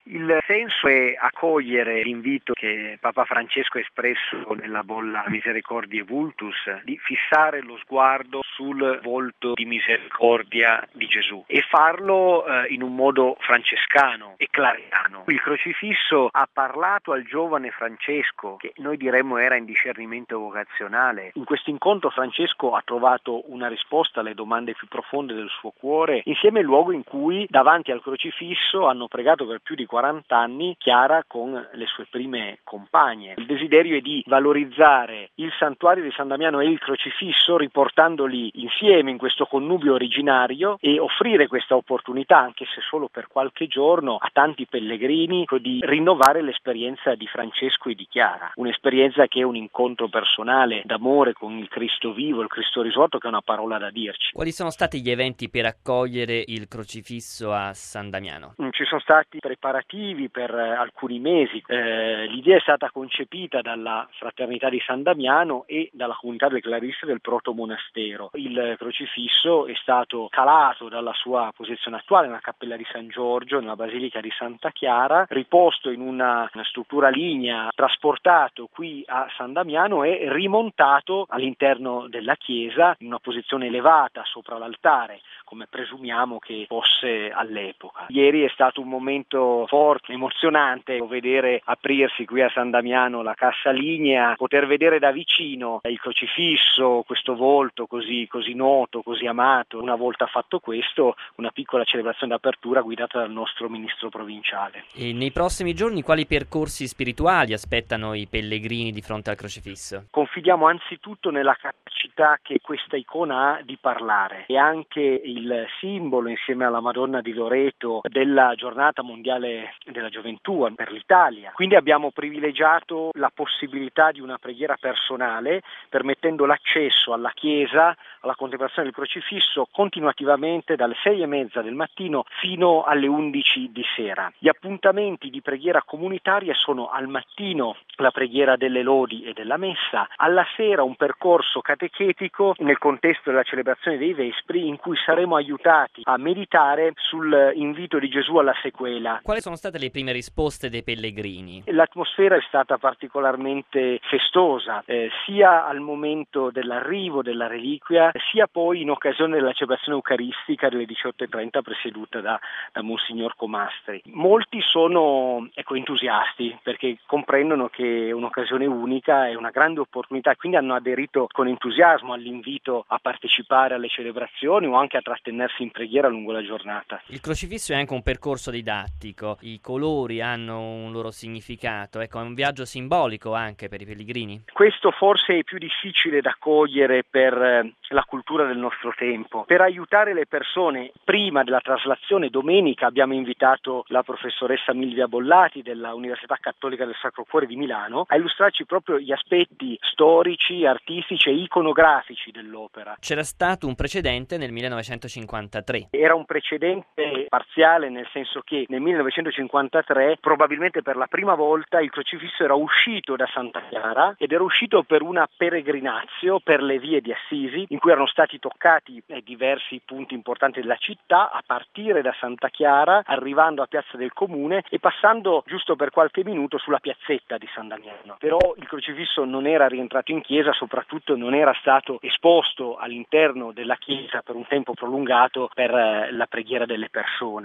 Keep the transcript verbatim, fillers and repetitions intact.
Il senso è accogliere l'invito che Papa Francesco ha espresso nella bolla Misericordiae Vultus di fissare lo sguardo sul volto di misericordia di Gesù e farlo eh, in un modo francescano e clariano. Il crocifisso ha parlato al giovane Francesco, che noi diremmo era in discernimento vocazionale. In questo incontro Francesco ha trovato una risposta alle domande più profonde del suo cuore, insieme al luogo in cui davanti al crocifisso hanno pregato per più di quaranta anni Chiara con le sue prime compagne. Il desiderio è di valorizzare il santuario di San Damiano e il crocifisso riportandoli insieme in questo connubio originario e offrire questa opportunità, anche se solo per qualche giorno, a tanti pellegrini di rinnovare l'esperienza di Francesco e di Chiara. Un'esperienza che è un incontro personale d'amore con il Cristo vivo, il Cristo risorto, che è una parola da dirci. Quali sono stati gli eventi per accogliere il crocifisso a San Damiano? Ci sono stati preparativi per alcuni mesi. Eh, l'idea è stata concepita dalla Fraternità di San Damiano e dalla comunità delle Clarisse del protomonastero. Il crocifisso è stato calato dalla sua posizione attuale nella cappella di San Giorgio, nella Basilica di Santa Chiara, riposto in una, una struttura lignea, trasportato qui a San Damiano e rimontato all'interno della chiesa in una posizione elevata sopra l'altare, come presumiamo che fosse all'epoca. Ieri è stato un momento forte, emozionante, vedere aprirsi qui a San Damiano la cassa lignea, poter vedere da vicino il crocifisso, questo volto così, così noto, così amato. Una volta fatto questo, una piccola celebrazione d'apertura guidata dal nostro ministro provinciale. E nei prossimi giorni quali percorsi spirituali aspettano i pellegrini di fronte al crocifisso? Confidiamo anzitutto nella capacità che questa icona ha di parlare. È anche il simbolo, insieme alla Madonna di Loreto, della giornata mondiale della gioventù per l'Italia. Quindi abbiamo privilegiato la possibilità di una preghiera personale, permettendo l'accesso alla chiesa, alla contemplazione del crocifisso continuativamente dalle sei e mezza del mattino fino alle undici di sera. Gli appuntamenti di preghiera comunitaria sono al mattino la preghiera delle lodi e della messa, alla sera un percorso catechetico nel contesto della celebrazione dei Vespri in cui saremo aiutati a meditare sull'invito di Gesù alla sequela. Quali sono state le prime risposte dei pellegrini? L'atmosfera è stata particolarmente festosa, eh, sia al momento dell'arrivo della reliquia, sia poi in occasione della celebrazione eucaristica delle diciotto e trenta presieduta da, da Monsignor Comastri. Molti sono ecco, entusiasti perché comprendono che è un'occasione unica, è una grande opportunità e quindi hanno aderito con entusiasmo all'invito a partecipare alle celebrazioni o anche a trattenersi in preghiera lungo la giornata. Il crocifisso è anche un percorso didattico, i colori hanno un loro significato, ecco, è un viaggio simbolico anche per i pellegrini. Questo forse è più difficile da cogliere per la cultura del nostro tempo. Per aiutare le persone, prima della traslazione domenica abbiamo invitato la professoressa Milvia Bollati della Università Cattolica del Sacro Cuore di Milano a illustrarci proprio gli aspetti storici, artistici e iconografici dell'opera. C'era stato un precedente nel millenovecentocinquantatré. Era un precedente parziale, nel senso che nel millenovecentocinquantatré probabilmente per la prima volta il crocifisso era uscito da Santa Chiara ed era uscito per una peregrinazio per le vie di Assisi in cui erano stati toccati eh, diversi punti importanti della città a partire da Santa Chiara, arrivando a Piazza del Comune e passando giusto per qualche minuto sulla piazzetta di San Damiano. Però il crocifisso non era rientrato in chiesa, soprattutto non era stato esposto all'interno della chiesa per un tempo prolungato per eh, la preghiera delle persone.